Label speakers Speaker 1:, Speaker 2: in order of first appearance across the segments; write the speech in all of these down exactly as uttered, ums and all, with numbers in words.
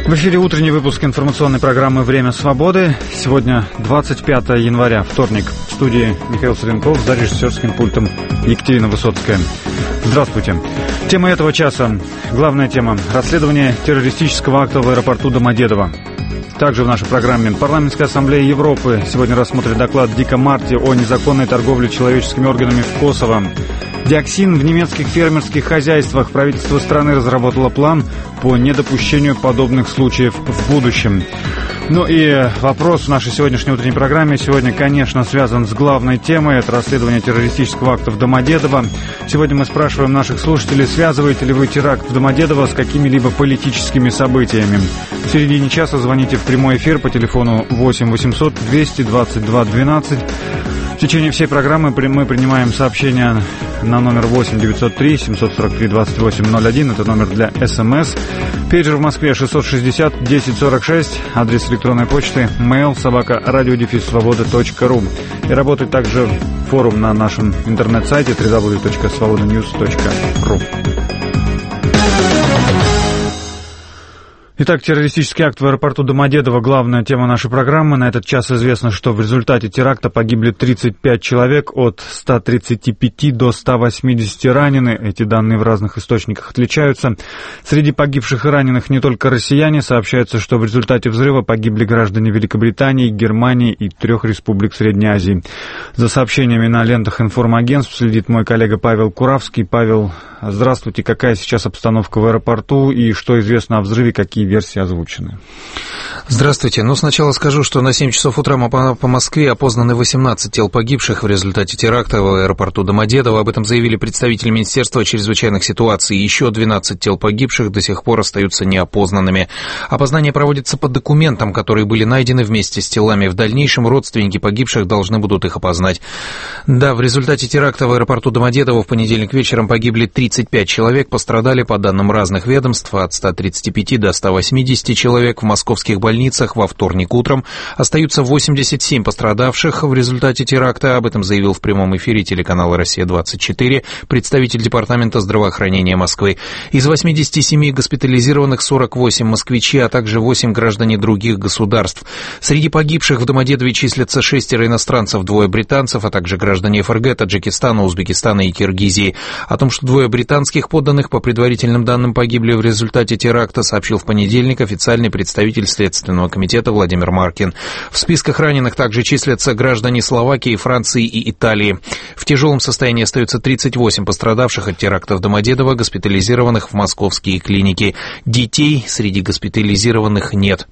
Speaker 1: В эфире утренний выпуск информационной программы «Время свободы». Сегодня двадцать пятое января, вторник. В студии Михаил Саренков, за режиссерским пультом Екатерина Высоцкая. Здравствуйте. Тема этого часа. Главная тема – расследование террористического акта в аэропорту Домодедово. Также в нашей программе Парламентская ассамблея Европы сегодня рассмотрит доклад Дика Марти о незаконной торговле человеческими органами в Косово. Диоксин в немецких фермерских хозяйствах. Правительство страны разработало план по недопущению подобных случаев в будущем. Ну и вопрос в нашей сегодняшней утренней программе сегодня, конечно, связан с главной темой. Это расследование террористического акта в Домодедово. Сегодня мы спрашиваем наших слушателей, связываете ли вы теракт в Домодедово с какими-либо политическими событиями. В середине часа звоните в прямой эфир по телефону восемь восемьсот двести двадцать два двенадцать. В течение всей программы мы принимаем сообщения на номер восемь девятьсот три семьсот сорок три двадцать восемь ноль один. Это номер для СМС. Пейджер в Москве шестьсот шестьдесят десять сорок шесть. Адрес электронной почты mail собака радиодефис свобода точка ру. И работает также форум на нашем интернет-сайте дабл ю дабл ю дабл ю точка свобода ньюс точка ру. Итак, террористический акт в аэропорту Домодедово – главная тема нашей программы. На этот час известно, что в результате теракта погибли тридцать пять человек, от ста тридцати пяти до ста восьмидесяти ранены. Эти данные в разных источниках отличаются. Среди погибших и раненых не только россияне. Сообщается, что в результате взрыва погибли граждане Великобритании, Германии и трех республик Средней Азии. За сообщениями на лентах информагентств следит мой коллега Павел Куравский. Павел, здравствуйте. Какая сейчас обстановка в аэропорту и что известно о взрыве, какие версии озвучены?
Speaker 2: Здравствуйте. Ну, сначала скажу, что на семь часов утра по, по Москве опознаны восемнадцать тел погибших в результате теракта в аэропорту Домодедово. Об этом заявили представители Министерства чрезвычайных ситуаций. Еще двенадцать тел погибших до сих пор остаются неопознанными. Опознание проводится по документам, которые были найдены вместе с телами. В дальнейшем родственники погибших должны будут их опознать. Да, в результате теракта в аэропорту Домодедово в понедельник вечером погибли тридцать пять человек. Пострадали, по данным разных ведомств, от ста тридцати пяти до ста восьмидесяти человек. В московских больницах во вторник утром остаются восемьдесят семь пострадавших в результате теракта. Об этом заявил в прямом эфире телеканала «Россия-двадцать четыре» представитель Департамента здравоохранения Москвы. Из восьмидесяти семи госпитализированных сорок восемь москвичи, а также восемь граждане других государств. Среди погибших в Домодедове числятся шестеро иностранцев, двое британцев, а также граждане ФРГ, Таджикистана, Узбекистана и Киргизии. О том, что двое британских подданных, по предварительным данным, погибли в результате теракта, сообщил в понедельник официальный представитель Следственного комитета Владимир Маркин. В списках раненых также числятся граждане Словакии, Франции и Италии. В тяжелом состоянии остаются тридцать восемь пострадавших от теракта в Домодедово, госпитализированных в московские клиники. Детей среди госпитализированных нет.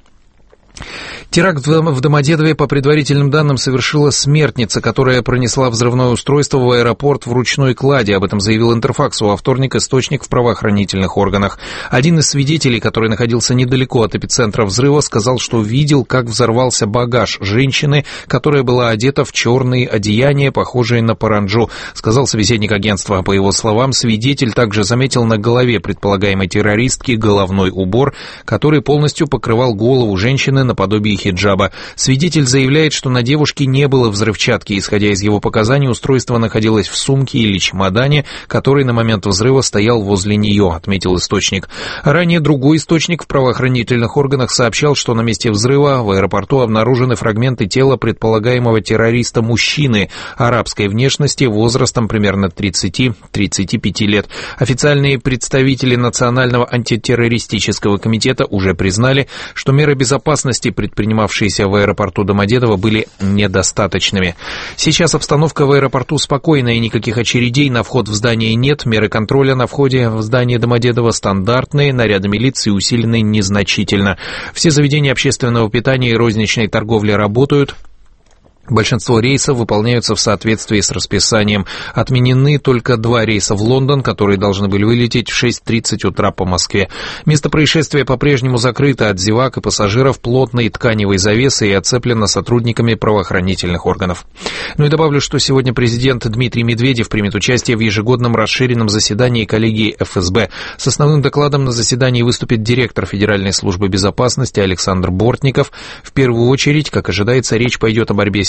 Speaker 2: Теракт в Домодедове, по предварительным данным, совершила смертница, которая пронесла взрывное устройство в аэропорт в ручной кладе. Об этом заявил Интерфаксу во вторник источник в правоохранительных органах. Один из свидетелей, который находился недалеко от эпицентра взрыва, сказал, что видел, как взорвался багаж женщины, которая была одета в черные одеяния, похожие на паранджу, сказал собеседник агентства. По его словам, свидетель также заметил на голове предполагаемой террористки головной убор, который полностью покрывал голову женщины наподобие хиджаба. Свидетель заявляет, что на девушке не было взрывчатки. Исходя из его показаний, устройство находилось в сумке или чемодане, который на момент взрыва стоял возле нее, отметил источник. Ранее другой источник в правоохранительных органах сообщал, что на месте взрыва в аэропорту обнаружены фрагменты тела предполагаемого террориста-мужчины арабской внешности, возрастом примерно тридцати-тридцати пяти лет. Официальные представители Национального антитеррористического комитета уже признали, что меры безопасности, предпринимавшиеся в аэропорту Домодедово, были недостаточными. Сейчас обстановка в аэропорту спокойная, и никаких очередей на вход в здание нет. Меры контроля на входе в здание Домодедово стандартные, наряды милиции усилены незначительно. Все заведения общественного питания и розничной торговли работают. Большинство рейсов выполняются в соответствии с расписанием. Отменены только два рейса в Лондон, которые должны были вылететь в шесть тридцать утра по Москве. Место происшествия по-прежнему закрыто от зевак и пассажиров плотной тканевой завесой и оцеплено сотрудниками правоохранительных органов. Ну и добавлю, что сегодня президент Дмитрий Медведев примет участие в ежегодном расширенном заседании коллегии эф эс бэ. С основным докладом на заседании выступит директор Федеральной службы безопасности Александр Бортников. В первую очередь, как ожидается, речь пойдет о борьбе с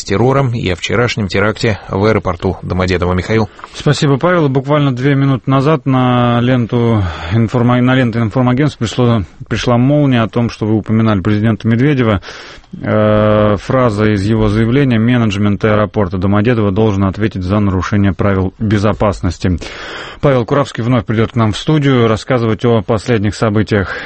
Speaker 2: террором и о вчерашнем теракте в аэропорту Домодедово. Михаил.
Speaker 1: Спасибо, Павел. Буквально две минуты назад на ленту, информ... на ленту информагентства пришло, пришла молния о том, что вы упоминали президента Медведева. Э, фраза из его заявления: менеджмент аэропорта Домодедово должен ответить за нарушение правил безопасности. Павел Куравский вновь придет к нам в студию рассказывать о последних событиях.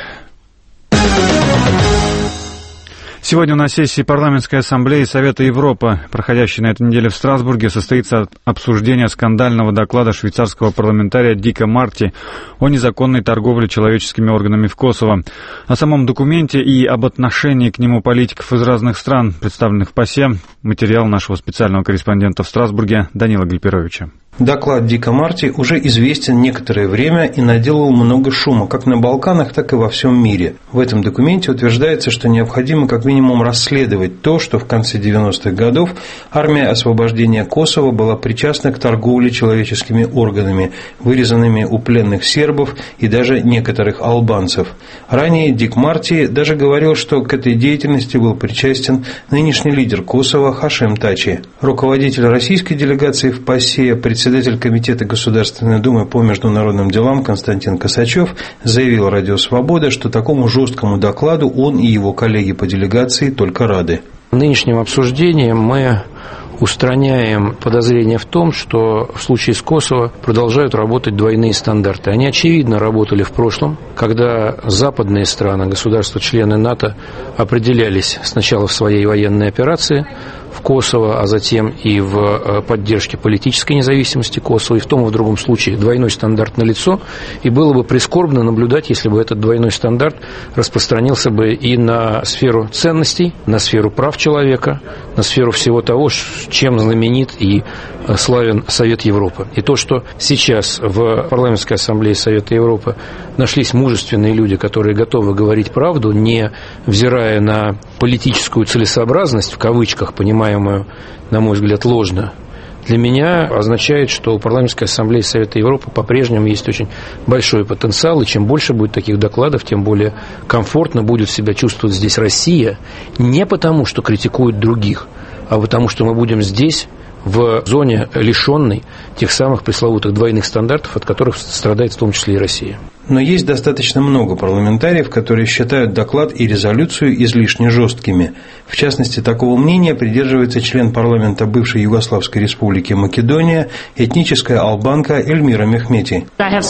Speaker 1: Сегодня на сессии Парламентской ассамблеи Совета Европы, проходящей на этой неделе в Страсбурге, состоится обсуждение скандального доклада швейцарского парламентария Дика Марти о незаконной торговле человеческими органами в Косово. О самом документе и об отношении к нему политиков из разных стран, представленных в ПАСЕ, материал нашего специального корреспондента в Страсбурге Данила Гальперовича.
Speaker 3: Доклад Дика Марти уже известен некоторое время и наделал много шума как на Балканах, так и во всем мире. В этом документе утверждается, что необходимо как минимум расследовать то, что в конце девяностых годов армия освобождения Косово была причастна к торговле человеческими органами, вырезанными у пленных сербов и даже некоторых албанцев. Ранее Дик Марти даже говорил, что к этой деятельности был причастен нынешний лидер Косово Хашем Тачи. Руководитель российской делегации в ПАСЕ, председатель Председатель Комитета Государственной Думы по международным делам Константин Косачев заявил Радио Свобода, что такому жесткому докладу он и его коллеги по делегации только рады.
Speaker 4: Нынешним обсуждением мы устраняем подозрение в том, что в случае с Косово продолжают работать двойные стандарты. Они, очевидно, работали в прошлом, когда западные страны, государства-члены НАТО определялись сначала в своей военной операции в Косово, а затем и в поддержке политической независимости Косово, и в том и в другом случае двойной стандарт налицо, и было бы прискорбно наблюдать, если бы этот двойной стандарт распространился бы и на сферу ценностей, на сферу прав человека, на сферу всего того, чем знаменит и славен Совет Европы. И то, что сейчас в Парламентской ассамблее Совета Европы нашлись мужественные люди, которые готовы говорить правду, не взирая на политическую целесообразность, в кавычках, понимаемую, на мой взгляд, ложно, для меня означает, что у Парламентской ассамблеи Совета Европы по-прежнему есть очень большой потенциал, и чем больше будет таких докладов, тем более комфортно будет себя чувствовать здесь Россия, не потому, что критикует других, а потому, что мы будем здесь, в зоне, лишенной тех самых пресловутых двойных стандартов, от которых страдает в том числе и Россия.
Speaker 3: Но есть достаточно много парламентариев, которые считают доклад и резолюцию излишне жесткими. В частности, такого мнения придерживается член парламента бывшей Югославской республики Македония, этническая албанка Эльмира Мехмети.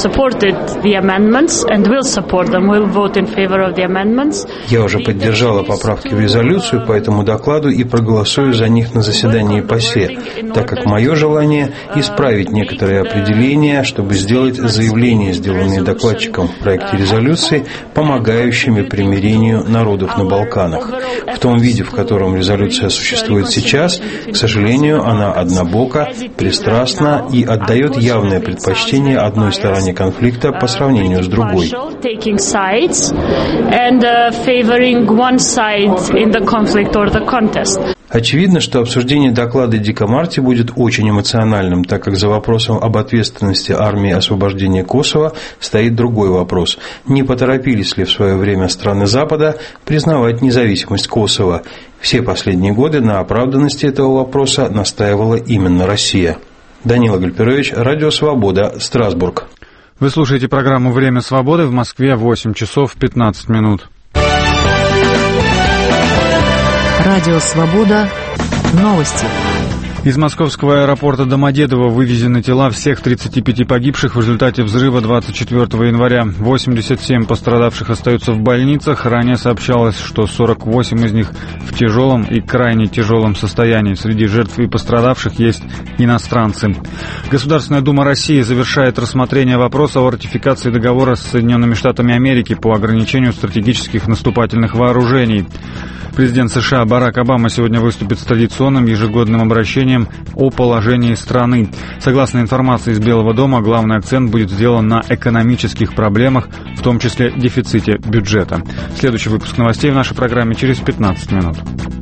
Speaker 3: Я уже поддержала поправки в резолюцию по этому докладу и проголосую за них на заседании ПАСЕ, так как мое желание исправить некоторые определения, чтобы сделать заявления, сделанные докладчиком в проекте резолюции, помогающими примирению народов на Балканах. В том виде, в котором резолюция существует сейчас, к сожалению, она однобока, пристрастна и отдает явное предпочтение одной стороне конфликта по сравнению с другой. Очевидно, что обсуждение доклада Дика Марти будет очень эмоциональным, так как за вопросом об ответственности армии освобождения Косово стоит другой вопрос. Не поторопились ли в свое время страны Запада признавать независимость Косово? Все последние годы на оправданности этого вопроса настаивала именно Россия. Данила Гальперович, Радио Свобода, Страсбург.
Speaker 1: Вы слушаете программу «Время свободы», в Москве восемь часов пятнадцать минут.
Speaker 5: Радио «Свобода». Новости.
Speaker 1: Из московского аэропорта Домодедово вывезены тела всех тридцати пяти погибших в результате взрыва двадцать четвёртого января. восемьдесят семь пострадавших остаются в больницах. Ранее сообщалось, что сорок восемь из них в тяжелом и крайне тяжелом состоянии. Среди жертв и пострадавших есть иностранцы. Государственная Дума России завершает рассмотрение вопроса о ратификации договора с Соединенными Штатами Америки по ограничению стратегических наступательных вооружений. Президент США Барак Обама сегодня выступит с традиционным ежегодным обращением о положении страны. Согласно информации из Белого дома, главный акцент будет сделан на экономических проблемах, в том числе дефиците бюджета. Следующий выпуск новостей в нашей программе через пятнадцать минут.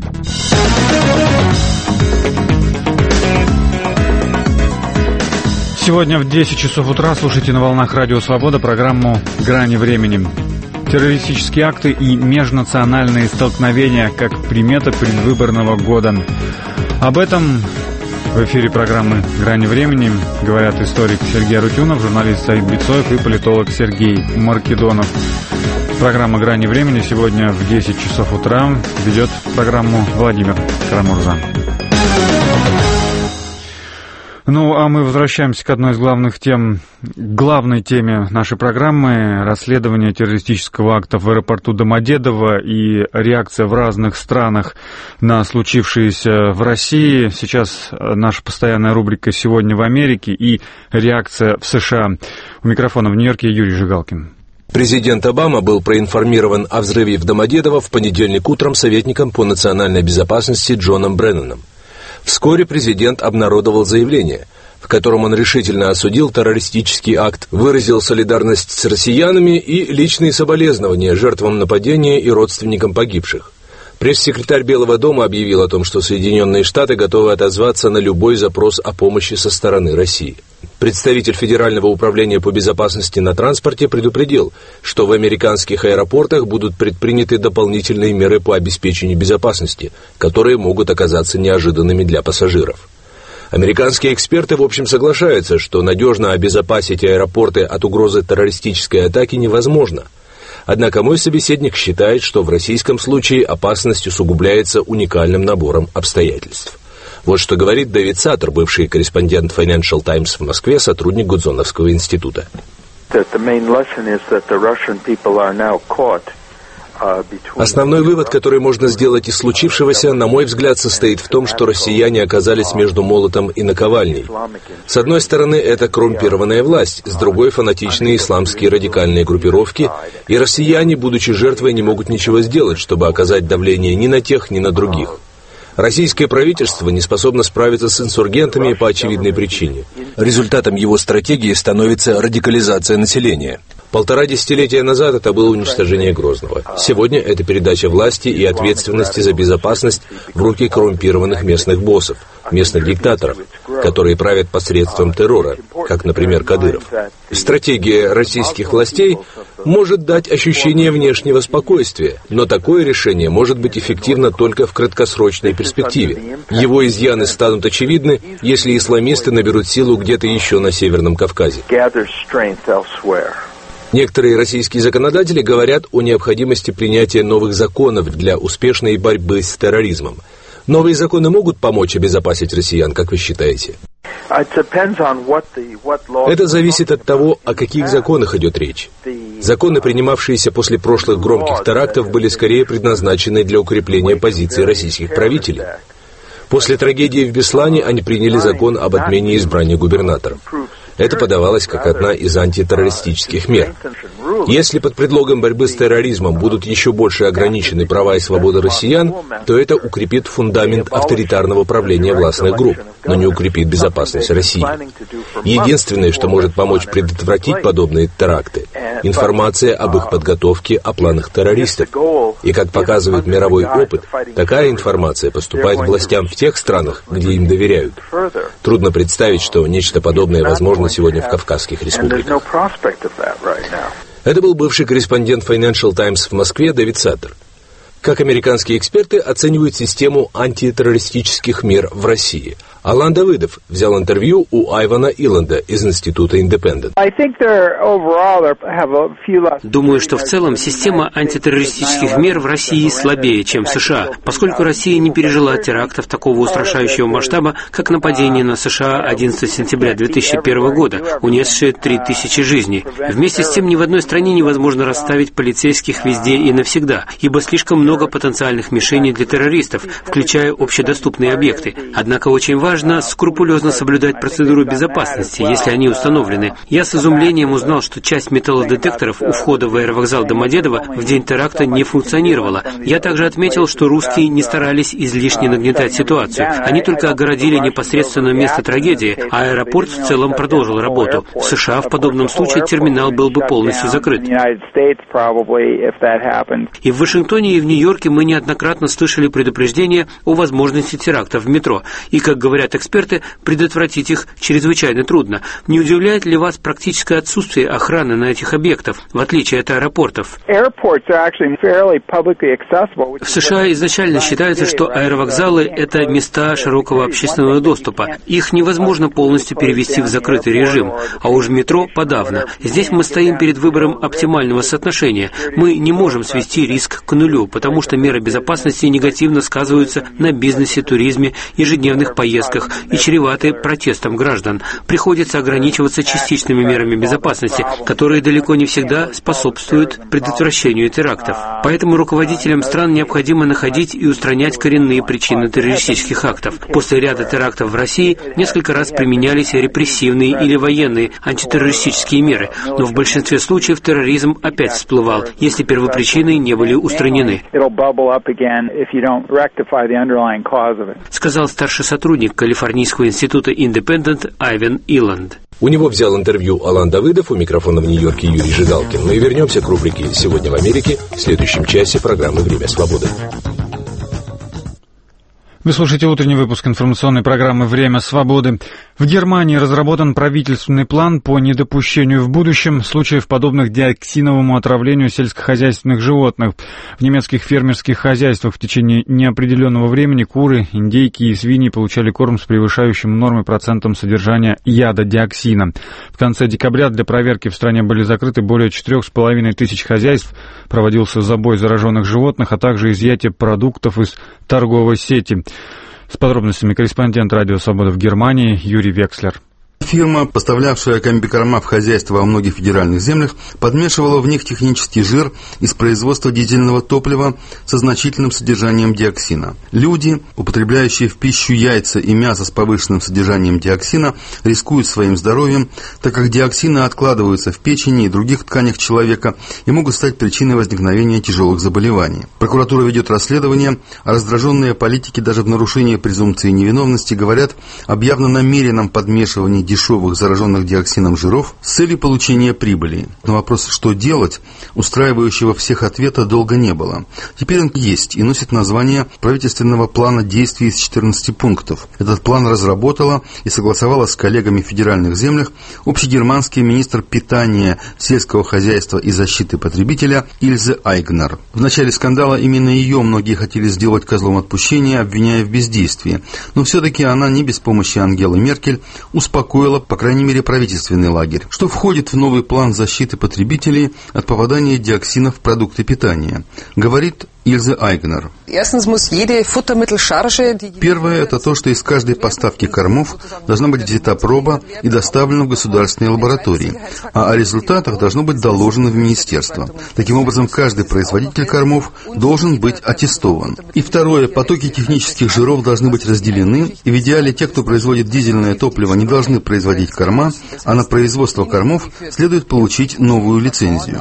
Speaker 1: Сегодня в десять часов утра слушайте на волнах Радио Свобода программу «Грани времени». Террористические акты и межнациональные столкновения как примета предвыборного года. Об этом в эфире программы «Грани времени» говорят историк Сергей Арутюнов, журналист Саид Бицоев и политолог Сергей Маркедонов. Программа «Грани времени» сегодня в десять часов утра ведет программу Владимир Карамурза. Ну, а мы возвращаемся к одной из главных тем, главной теме нашей программы – расследование террористического акта в аэропорту Домодедово и реакция в разных странах на случившееся в России. Сейчас наша постоянная рубрика «Сегодня в Америке» и реакция в США. У микрофона в Нью-Йорке Юрий Жигалкин.
Speaker 6: Президент Обама был проинформирован о взрыве в Домодедово в понедельник утром советником по национальной безопасности Джоном Бренноном. Вскоре президент обнародовал заявление, в котором он решительно осудил террористический акт, выразил солидарность с россиянами и личные соболезнования жертвам нападения и родственникам погибших. Пресс-секретарь Белого дома объявил о том, что Соединенные Штаты готовы отозваться на любой запрос о помощи со стороны России. Представитель Федерального управления по безопасности на транспорте предупредил, что в американских аэропортах будут предприняты дополнительные меры по обеспечению безопасности, которые могут оказаться неожиданными для пассажиров. Американские эксперты, в общем, соглашаются, что надежно обезопасить аэропорты от угрозы террористической атаки невозможно. Однако мой собеседник считает, что в российском случае опасность усугубляется уникальным набором обстоятельств. Вот что говорит Дэвид Саттер, бывший корреспондент Financial Times в Москве, сотрудник Гудзоновского института. Основной вывод, который можно сделать из случившегося, на мой взгляд, состоит в том, что россияне оказались между молотом и наковальней. С одной стороны, это коррумпированная власть, с другой — фанатичные исламские радикальные группировки, и россияне, будучи жертвой, не могут ничего сделать, чтобы оказать давление ни на тех, ни на других. Российское правительство не способно справиться с инсургентами по очевидной причине. Результатом его стратегии становится радикализация населения. Полтора десятилетия назад это было уничтожение Грозного. Сегодня это передача власти и ответственности за безопасность в руки коррумпированных местных боссов, местных диктаторов, которые правят посредством террора, как, например, Кадыров. Стратегия российских властей может дать ощущение внешнего спокойствия, но такое решение может быть эффективно только в краткосрочной перспективе. Его изъяны станут очевидны, если исламисты наберут силу где-то еще на Северном Кавказе. Некоторые российские законодатели говорят о необходимости принятия новых законов для успешной борьбы с терроризмом. Новые законы могут помочь обезопасить россиян, как вы считаете? Это зависит от того, о каких законах идет речь. Законы, принимавшиеся после прошлых громких терактов, были скорее предназначены для укрепления позиций российских правителей. После трагедии в Беслане они приняли закон об отмене избрания губернаторов. Это подавалось как одна из антитеррористических мер. Если под предлогом борьбы с терроризмом будут еще больше ограничены права и свободы россиян, то это укрепит фундамент авторитарного правления властных групп, но не укрепит безопасность России. Единственное, что может помочь предотвратить подобные теракты – информация об их подготовке, о планах террористов. И, как показывает мировой опыт, такая информация поступает к властям в тех странах, где им доверяют. Трудно представить, что нечто подобное возможно сегодня в Кавказских республиках. Это был бывший корреспондент Financial Times в Москве Дэвид Саттер. Как американские эксперты оценивают систему антитеррористических мер в России? Алан Давыдов взял интервью у Айвана Иланда из Института Индепендент.
Speaker 7: Думаю, что в целом система антитеррористических мер в России слабее, чем в США, поскольку Россия не пережила терактов такого устрашающего масштаба, как нападение на США одиннадцатого сентября две тысячи первого года, унесшее три тысячи жизней. Вместе с тем, ни в одной стране невозможно расставить полицейских везде и навсегда, ибо слишком много потенциальных мишеней для террористов, включая общедоступные объекты. Однако очень важно скрупулезно соблюдать процедуру безопасности, если они установлены. Я с изумлением узнал, что часть металлодетекторов у входа в аэровокзал Домодедово в день теракта не функционировала. Я также отметил, что русские не старались излишне нагнетать ситуацию. Они только огородили непосредственно место трагедии, а аэропорт в целом продолжил работу. В США в подобном случае терминал был бы полностью закрыт. И в Вашингтоне, и в Нью-Йорке мы неоднократно слышали предупреждения о возможности терактов в метро. И, как говорят говорят эксперты, предотвратить их чрезвычайно трудно. Не удивляет ли вас практическое отсутствие охраны на этих объектах, в отличие от аэропортов? В США изначально считается, что аэровокзалы – это места широкого общественного доступа. Их невозможно полностью перевести в закрытый режим, а уж метро подавно. Здесь мы стоим перед выбором оптимального соотношения. Мы не можем свести риск к нулю, потому что меры безопасности негативно сказываются на бизнесе, туризме, ежедневных поездках и чреваты протестом граждан. Приходится ограничиваться частичными мерами безопасности, которые далеко не всегда способствуют предотвращению терактов. Поэтому руководителям стран необходимо находить и устранять коренные причины террористических актов. После ряда терактов в России несколько раз применялись репрессивные или военные антитеррористические меры, но в большинстве случаев терроризм опять всплывал, если первопричины не были устранены, сказал старший сотрудник Калифорнийского института Independent Айвен Иланд.
Speaker 6: У него взял интервью Алан Давыдов, у микрофона в Нью-Йорке Юрий Жигалкин. Мы вернемся к рубрике «Сегодня в Америке» в следующем часе программы «Время свободы».
Speaker 1: Вы слушаете утренний выпуск информационной программы «Время свободы». В Германии разработан правительственный план по недопущению в будущем случаев, подобных диоксиновому отравлению сельскохозяйственных животных. В немецких фермерских хозяйствах в течение неопределенного времени куры, индейки и свиньи получали корм с превышающим нормы процентом содержания яда диоксина. В конце декабря для проверки в стране были закрыты более четырех с половиной тысяч хозяйств, проводился забой зараженных животных, а также изъятие продуктов из торговой сети. С подробностями корреспондент «Радио Свобода» в Германии Юрий Векслер.
Speaker 8: Фирма, поставлявшая комбикорма в хозяйство во многих федеральных землях, подмешивала в них технический жир из производства дизельного топлива со значительным содержанием диоксина. Люди, употребляющие в пищу яйца и мясо с повышенным содержанием диоксина, рискуют своим здоровьем, так как диоксины откладываются в печени и других тканях человека и могут стать причиной возникновения тяжелых заболеваний. Прокуратура ведет расследование, а раздраженные политики даже в нарушении презумпции невиновности говорят об явно намеренном подмешивании дешевых зараженных диоксином жиров с целью получения прибыли. На вопрос, что делать, устраивающего всех ответа долго не было. Теперь он есть и носит название правительственного плана действий из четырнадцати пунктов. Этот план разработала и согласовала с коллегами в федеральных землях общегерманский министр питания, сельского хозяйства и защиты потребителя Ильзе Айгнер. В начале скандала именно ее многие хотели сделать козлом отпущения, обвиняя в бездействии. Но все-таки она не без помощи Ангелы Меркель успокоила, по крайней мере, правительственный лагерь, что входит в новый план защиты потребителей от попадания диоксина в продукты питания, говорит Ильзе Айгнер. Первое – это то, что из каждой поставки кормов должна быть взята проба и доставлена в государственные лаборатории, а о результатах должно быть доложено в министерство. Таким образом, каждый производитель кормов должен быть аттестован. И второе – потоки технических жиров должны быть разделены, и в идеале те, кто производит дизельное топливо, не должны производить корма, а на производство кормов следует получить новую лицензию.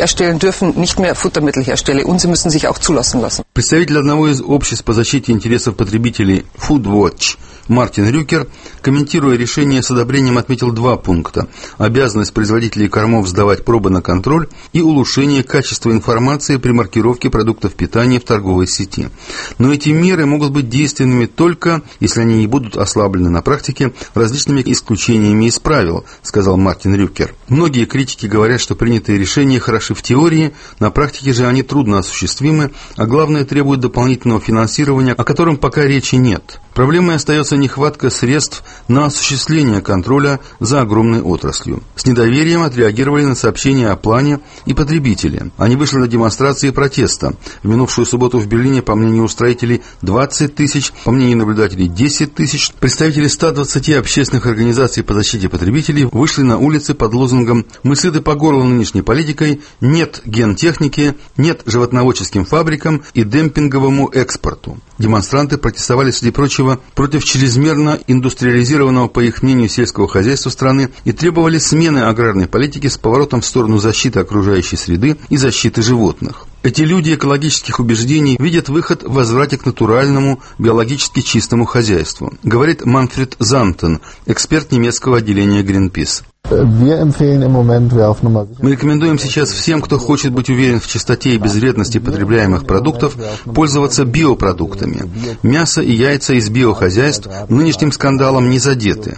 Speaker 8: Представитель одного из обществ по защите интересов потребителей Foodwatch Мартин Рюкер, комментируя решение с одобрением, отметил два пункта: обязанность производителей кормов сдавать пробы на контроль и улучшение качества информации при маркировке продуктов питания в торговой сети. Но эти меры могут быть действенными только, если они не будут ослаблены на практике различными исключениями из правил, сказал Мартин Рюкер. Многие критики говорят, что принятые решения хороши в теории, на практике же они трудно осуществимы, а главное, требуют дополнительного финансирования, о котором пока речи нет. Проблемой остается нехватка средств на осуществление контроля за огромной отраслью. С недоверием отреагировали на сообщения о плане и потребители. Они вышли на демонстрации протеста. В минувшую субботу в Берлине, по мнению устроителей, двадцать тысяч, по мнению наблюдателей, десять тысяч. Представители ста двадцати общественных организаций по защите потребителей вышли на улицы под лозунгом «Мы сыты по горло нынешней политикой, нет гентехники, нет животноводческим фабрикам и демпинговому экспорту». Демонстранты протестовали, среди прочего, против чрезмерно индустриализированного, по их мнению, сельского хозяйства страны и требовали смены аграрной политики с поворотом в сторону защиты окружающей среды и защиты животных. Эти люди экологических убеждений видят выход в возврате к натуральному, биологически чистому хозяйству, говорит Манфред Зантен, эксперт немецкого отделения Greenpeace. Мы рекомендуем сейчас всем, кто хочет быть уверен в чистоте и безвредности потребляемых продуктов, пользоваться биопродуктами. Мясо и яйца из биохозяйств нынешним скандалом не задеты.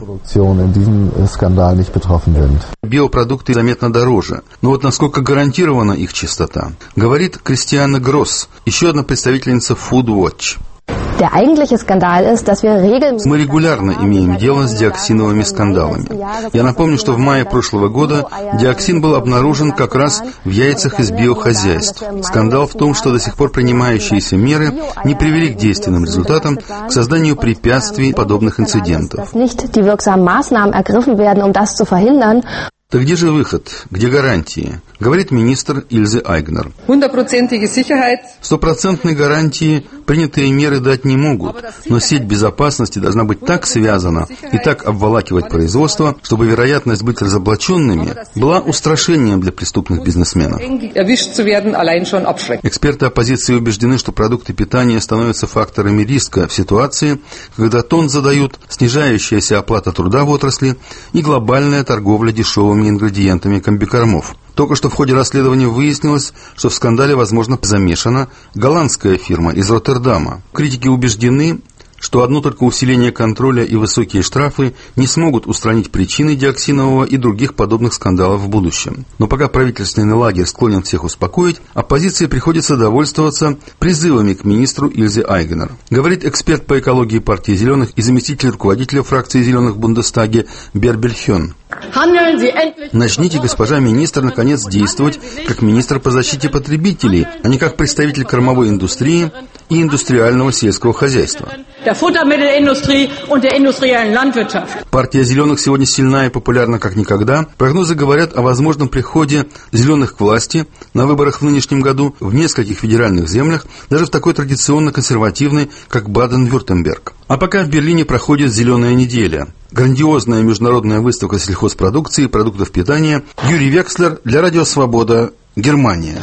Speaker 8: Биопродукты заметно дороже. Но вот насколько гарантирована их чистота, говорит Кристиана Гросс, еще одна представительница Food Watch.
Speaker 9: Мы
Speaker 8: регулярно имеем дело с диоксиновыми скандалами. Я напомню, что в мае прошлого года диоксин был обнаружен как раз в яйцах из биохозяйств. Скандал в том, что до сих пор принимающиеся меры не привели к действенным результатам, к созданию препятствий подобных инцидентов. Так где же выход? Где гарантии? Говорит министр Ильзе Айгнер. Стопроцентной гарантии принятые меры дать не могут, но сеть безопасности должна быть так связана и так обволакивать производство, чтобы вероятность быть разоблаченными была устрашением для преступных бизнесменов. Эксперты оппозиции убеждены, что продукты питания становятся факторами риска в ситуации, когда тон задают снижающаяся оплата труда в отрасли и глобальная торговля дешевыми ингредиентами комбикормов. Только что в ходе расследования выяснилось, что в скандале, возможно, замешана голландская фирма из Роттердама. Критики убеждены, что одно только усиление контроля и высокие штрафы не смогут устранить причины диоксинового и других подобных скандалов в будущем. Но пока правительственный лагерь склонен всех успокоить, оппозиции приходится довольствоваться призывами к министру Ильзе Айгнер. Говорит эксперт по экологии партии «Зеленых» и заместитель руководителя фракции «Зеленых» в Бундестаге Бербель Хён. Начните, госпожа министр, наконец действовать как министр по защите потребителей, а не как представитель кормовой индустрии и индустриального сельского хозяйства. Партия «Зеленых» сегодня сильна и популярна как никогда. Прогнозы говорят о возможном приходе «Зеленых» к власти на выборах в нынешнем году в нескольких федеральных землях, даже в такой традиционно консервативной, как Баден-Вюртемберг. А пока в Берлине проходит «Зеленая неделя». Грандиозная международная выставка сельхозпродукции и продуктов питания. Юрий Векслер для Радио Свобода, Германия.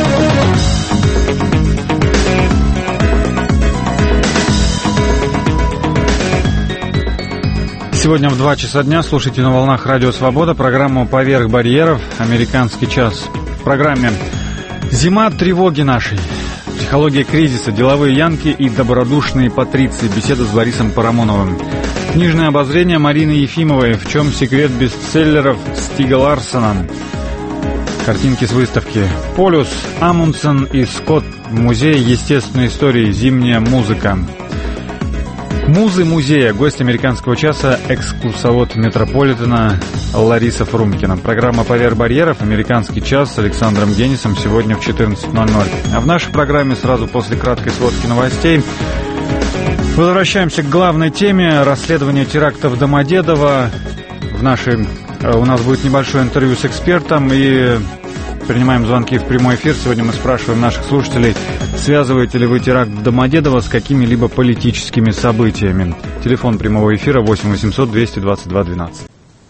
Speaker 1: Сегодня в два часа дня слушайте на волнах Радио Свобода программу «Поверх барьеров. Американский час». В программе «Зима тревоги нашей. Психология кризиса. Деловые янки и добродушные патриции». Беседа с Борисом Парамоновым. Книжное обозрение Марины Ефимовой. В чем секрет бестселлеров Стига Ларсона? Картинки с выставки. Полюс, Амундсен и Скотт в музее естественной истории. Зимняя музыка. Музы музея. Гость американского часа, экскурсовод Метрополитена Лариса Фрумкина. Программа «Поверх барьеров. Американский час» с Александром Генисом сегодня в четырнадцать ноль ноль. А в нашей программе сразу после краткой сводки новостей возвращаемся к главной теме расследования теракта в Домодедово. В нашей, у нас будет небольшое интервью с экспертом и принимаем звонки в прямой эфир. Сегодня мы спрашиваем наших слушателей, связываете ли вы теракт в Домодедово с какими-либо политическими событиями. Телефон прямого эфира восемь восемьсот двести двадцать два двенадцать.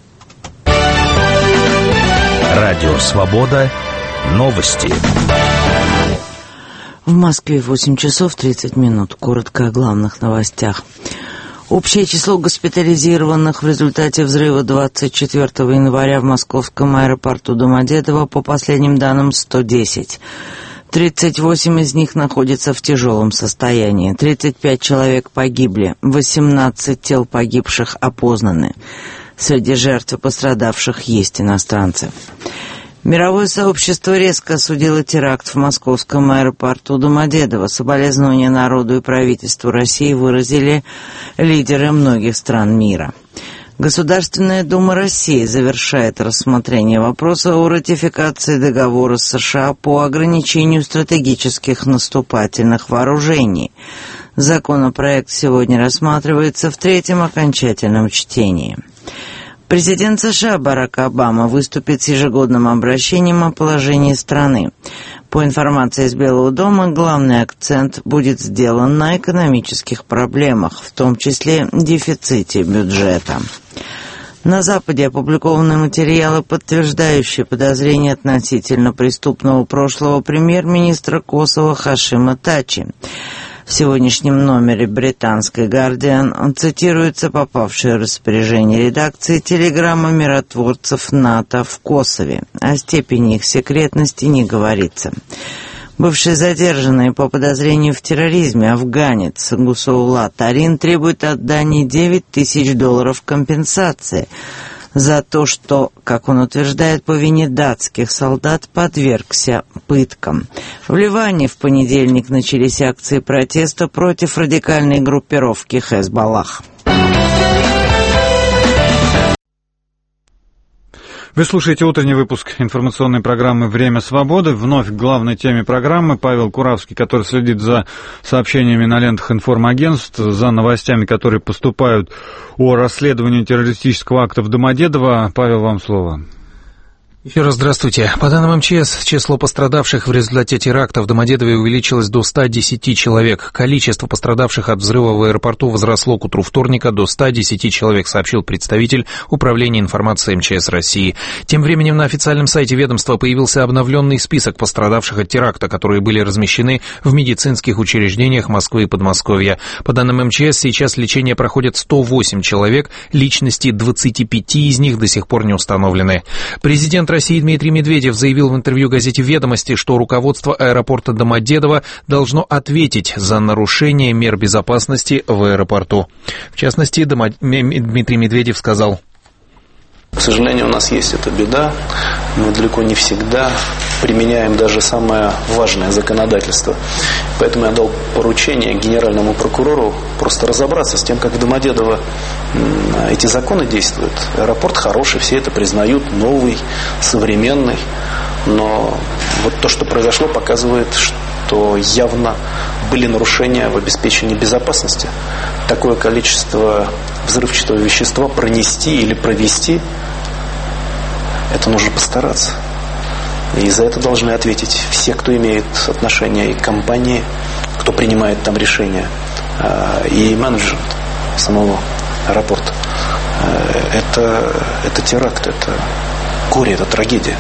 Speaker 10: Радио Свобода. Новости.
Speaker 11: В Москве восемь часов тридцать минут. Коротко о главных новостях. Общее число госпитализированных в результате взрыва двадцать четвёртого января в московском аэропорту Домодедово по последним данным сто десять. тридцать восемь из них находятся в тяжелом состоянии. тридцать пять человек погибли. восемнадцать тел погибших опознаны. Среди жертв и пострадавших есть иностранцы. Мировое сообщество резко осудило теракт в московском аэропорту Домодедово. Соболезнования народу и правительству России выразили лидеры многих стран мира. Государственная Дума России завершает рассмотрение вопроса о ратификации договора с США по ограничению стратегических наступательных вооружений. Законопроект сегодня рассматривается в третьем окончательном чтении. Президент США Барак Обама выступит с ежегодным обращением о положении страны. По информации из Белого дома, главный акцент будет сделан на экономических проблемах, в том числе дефиците бюджета. На Западе опубликованы материалы, подтверждающие подозрения относительно преступного прошлого премьер-министра Косово Хашима Тачи. В сегодняшнем номере британской «Гардиан» цитируется попавшее в распоряжение редакции телеграмма миротворцев НАТО в Косове. О степени их секретности не говорится. Бывший задержанный по подозрению в терроризме афганец Гусоулла Тарин требует отдания девять тысяч долларов компенсации за то, что, как он утверждает, по вине датских солдат подвергся пыткам. В Ливане в понедельник начались акции протеста против радикальной группировки Хезболлах.
Speaker 1: Вы слушаете утренний выпуск информационной программы «Время свободы». Вновь к главной теме программы Павел Куравский, который следит за сообщениями на лентах информагентств, за новостями, которые поступают о расследовании террористического акта в Домодедово. Павел, вам слово.
Speaker 2: Еще раз здравствуйте. По данным эм че эс, число пострадавших в результате теракта в Домодедове увеличилось до ста десяти человек. Количество пострадавших от взрыва в аэропорту возросло к утру вторника до ста десяти человек, сообщил представитель Управления информации эм че эс России. Тем временем на официальном сайте ведомства появился обновленный список пострадавших от теракта, которые были размещены в медицинских учреждениях Москвы и Подмосковья. По данным эм че эс, сейчас лечение проходит сто восемь человек, личности двадцати пяти из них до сих пор не установлены. Президент России Дмитрий Медведев заявил в интервью газете «Ведомости», что руководство аэропорта Домодедово должно ответить за нарушение мер безопасности в аэропорту. В частности, Домо... Дмитрий Медведев сказал:
Speaker 9: «К сожалению, у нас есть эта беда. Мы далеко не всегда применяем даже самое важное законодательство. Поэтому я дал поручение генеральному прокурору просто разобраться с тем, как в Домодедово эти законы действуют. Аэропорт хороший, все это признают, новый, современный. Но вот то, что произошло, показывает, что явно были нарушения в обеспечении безопасности. Такое количество взрывчатого вещества пронести или провести, это нужно постараться. И за это должны ответить все, кто имеет отношение, и компании, кто принимает там решения, и менеджмент самого аэропорта. Это, это теракт, это горе, это трагедия.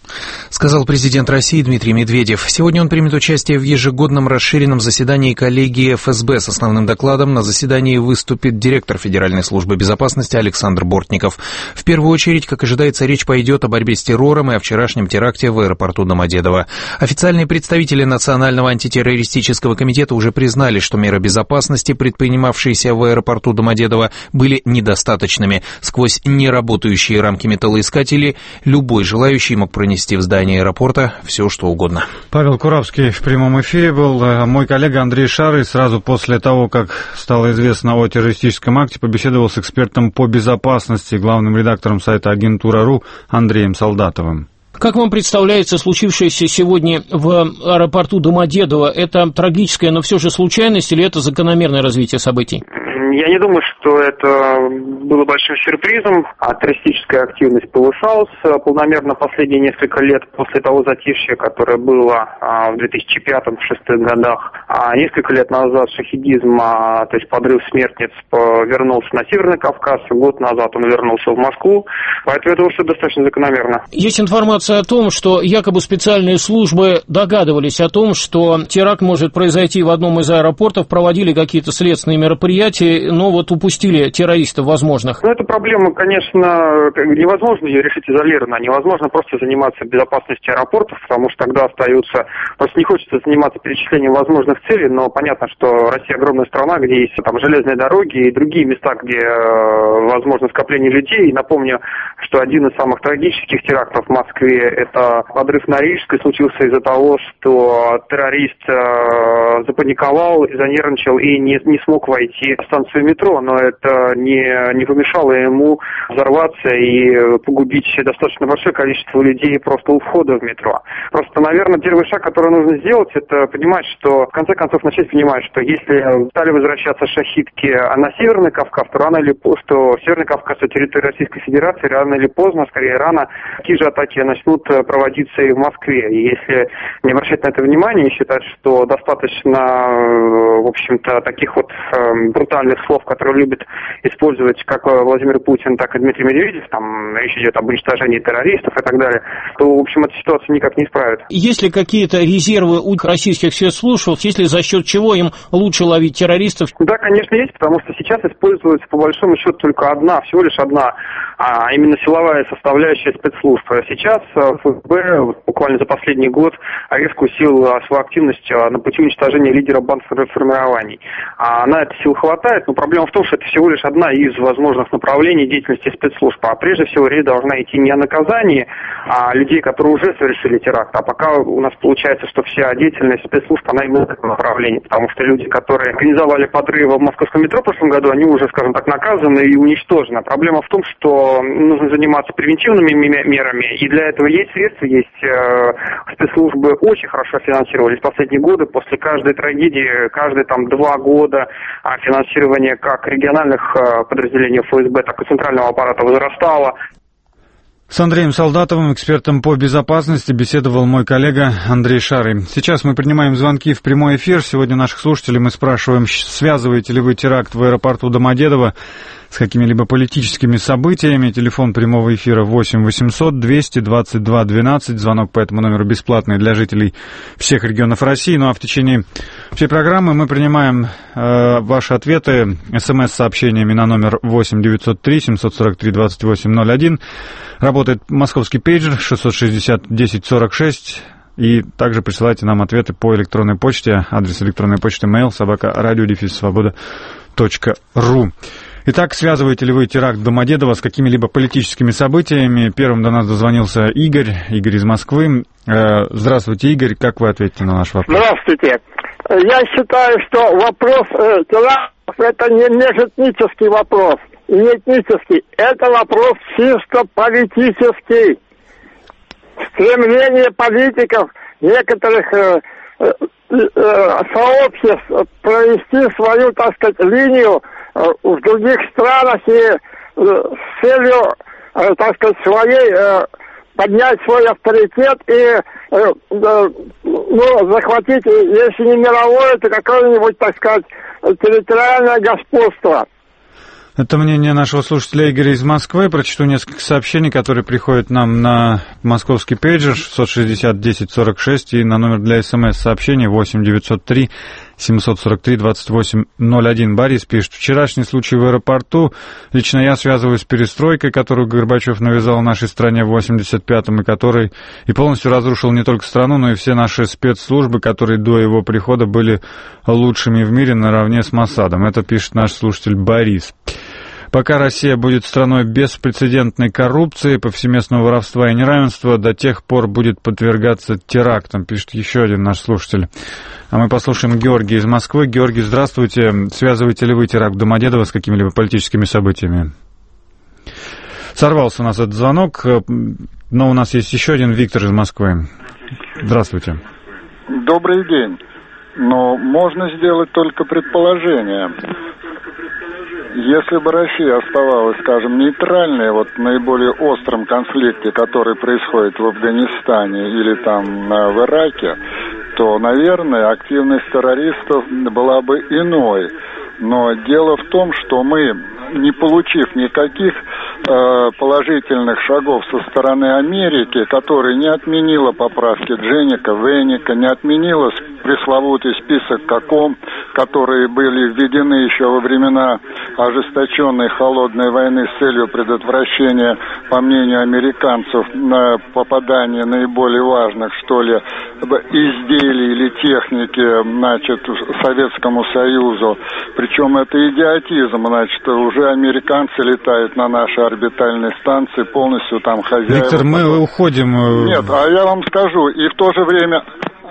Speaker 2: Сказал президент России Дмитрий Медведев. Сегодня он примет участие в ежегодном расширенном заседании коллегии эф эс бэ. С основным докладом на заседании выступит директор Федеральной службы безопасности Александр Бортников. В первую очередь, как ожидается, речь пойдет о борьбе с террором и о вчерашнем теракте в аэропорту Домодедово. Официальные представители Национального антитеррористического комитета уже признали, что меры безопасности, предпринимавшиеся в аэропорту Домодедово, были недостаточными. Сквозь неработающие рамки металлоискателей любой желающий мог пронести в здание аэропорта все, что угодно.
Speaker 1: Павел Куравский в прямом эфире был. Мой коллега Андрей Шарый сразу после того, как стало известно о террористическом акте, побеседовал с экспертом по безопасности, главным редактором сайта Агентура.ру Андреем Солдатовым.
Speaker 12: Как вам представляется случившееся сегодня в аэропорту Домодедово? Это трагическая, но все же случайность или это закономерное развитие событий?
Speaker 13: Я не думаю, что это было большим сюрпризом. А террористическая активность повышалась полномерно последние несколько лет после того затишья, которое было в две тысячи пятом — две тысячи шестом годах. А несколько лет назад шахидизм, то есть подрыв смертниц, вернулся на Северный Кавказ. Год назад он вернулся в Москву. Поэтому я думаю, что это достаточно закономерно.
Speaker 12: Есть информация о том, что якобы специальные службы догадывались о том, что теракт может произойти в одном из аэропортов, проводили какие-то следственные мероприятия, но вот упустили террористов возможных.
Speaker 13: Ну, эту проблему, конечно, невозможно ее решить изолированно. Невозможно просто заниматься безопасностью аэропортов, потому что тогда остаются... Просто не хочется заниматься перечислением возможных целей, но понятно, что Россия огромная страна, где есть там железные дороги и другие места, где возможно скопление людей. И напомню, что один из самых трагических терактов в Москве — это подрыв на Рижской, случился из-за того, что террорист запаниковал, занервничал и не, не смог войти в станцию метро, но это не, не помешало ему взорваться и погубить достаточно большое количество людей просто у входа в метро. Просто, наверное, первый шаг, который нужно сделать, это понимать, что, в конце концов, начать понимать, что если стали возвращаться шахидки на Северный Кавказ, то рано или поздно, что Северный Кавказ — это территория Российской Федерации, рано или поздно, скорее рано, такие же атаки начнут проводиться и в Москве. И если не обращать на это внимание и считать, что достаточно, в общем-то, таких вот брутальных тех слов, которые любят использовать как Владимир Путин, так и Дмитрий Медведев, там речь идет об уничтожении террористов и так далее, то, в общем, эта ситуация никак не исправит.
Speaker 12: Есть ли какие-то резервы у российских спецслужб, есть ли за счет чего им лучше ловить террористов?
Speaker 13: Да, конечно, есть, потому что сейчас используется, по большому счету, только одна, всего лишь одна, а именно силовая составляющая спецслужб. Сейчас ФСБ буквально за последний год резко усилила свою активность на пути уничтожения лидера бандных формирований. А на это сил хватает, но проблема в том, что это всего лишь одна из возможных направлений деятельности спецслужб. А прежде всего речь должна идти не о наказании а людей, которые уже совершили теракт, а пока у нас получается, что вся деятельность спецслужб, она именно в этом направлении, потому что люди, которые организовали подрывы в московском метро в прошлом году, они уже, скажем так, наказаны и уничтожены. Проблема в том, что нужно заниматься превентивными мерами, и для этого есть средства, есть э, спецслужбы очень хорошо финансировались в последние годы, после каждой трагедии, каждые там два года финансирование как региональных э, подразделений ФСБ, так и центрального аппарата возрастало.
Speaker 1: С Андреем Солдатовым, экспертом по безопасности, беседовал мой коллега Андрей Шарый. Сейчас мы принимаем звонки в прямой эфир. Сегодня наших слушателей мы спрашиваем, связываете ли вы теракт в аэропорту Домодедово с какими-либо политическими событиями. Телефон прямого эфира восемь восемьсот двести двадцать два двенадцать. Звонок по этому номеру бесплатный для жителей всех регионов России. Ну а в течение всей программы мы принимаем э, ваши ответы смс-сообщениями на номер восемь девятьсот три семьсот сорок три двадцать восемь ноль один. Работает московский пейджер шестьсот шестьдесят десять сорок шесть. И также присылайте нам ответы по электронной почте. Адрес электронной почты mail собака радио дефис свобода точка ру. Итак, связываете ли вы теракт Домодедово с какими-либо политическими событиями? Первым до нас дозвонился Игорь, Игорь из Москвы. Здравствуйте, Игорь, как вы ответите на наш вопрос?
Speaker 14: Здравствуйте. Я считаю, что вопрос э, терактов – это не межэтнический вопрос, и не этнический. Это вопрос чисто политический. Стремление политиков некоторых э, э, э, сообществ провести свою, так сказать, линию в других странах и э, с целью, э, так сказать, своей, э, поднять свой авторитет и э, э, ну, захватить, если не мировое, то какое-нибудь, так сказать, территориальное господство.
Speaker 1: Это мнение нашего слушателя Игоря из Москвы. Прочту несколько сообщений, которые приходят нам на московский пейджер шестьсот шестьдесят десять сорок шесть и на номер для смс-сообщений восемь девятьсот три семьсот сорок три двадцать восемь ноль один. Борис пишет: вчерашний случай в аэропорту. Лично я связываюсь с перестройкой, которую Горбачев навязал нашей стране в восемьдесят пятом, и который и полностью разрушил не только страну, но и все наши спецслужбы, которые до его прихода были лучшими в мире наравне с Моссадом. Это пишет наш слушатель Борис. Пока Россия будет страной беспрецедентной коррупции, повсеместного воровства и неравенства, до тех пор будет подвергаться терактам, пишет еще один наш слушатель. А мы послушаем Георгия из Москвы. Георгий, здравствуйте. Связываете ли вы теракт Домодедово с какими-либо политическими событиями? Сорвался у нас этот звонок, но у нас есть еще один Виктор из Москвы. Здравствуйте.
Speaker 15: Добрый день. Но можно сделать только предположение. Если бы Россия оставалась, скажем, нейтральной вот в наиболее остром конфликте, который происходит в Афганистане или там в Ираке, то, наверное, активность террористов была бы иной. Но дело в том, что мы, не получив никаких э, положительных шагов со стороны Америки, которая не отменила поправки Дженника, Веника, не отменила пресловутый список КОКОМ, которые были введены еще во времена ожесточенной холодной войны с целью предотвращения, по мнению американцев, на попадания наиболее важных, что ли, изделий или техники, значит, Советскому Союзу. Причем это идиотизм, значит, уже американцы летают на наши орбитальные станции, полностью там хозяева.
Speaker 1: Виктор, мы уходим.
Speaker 15: Нет, а я вам скажу, и в то же время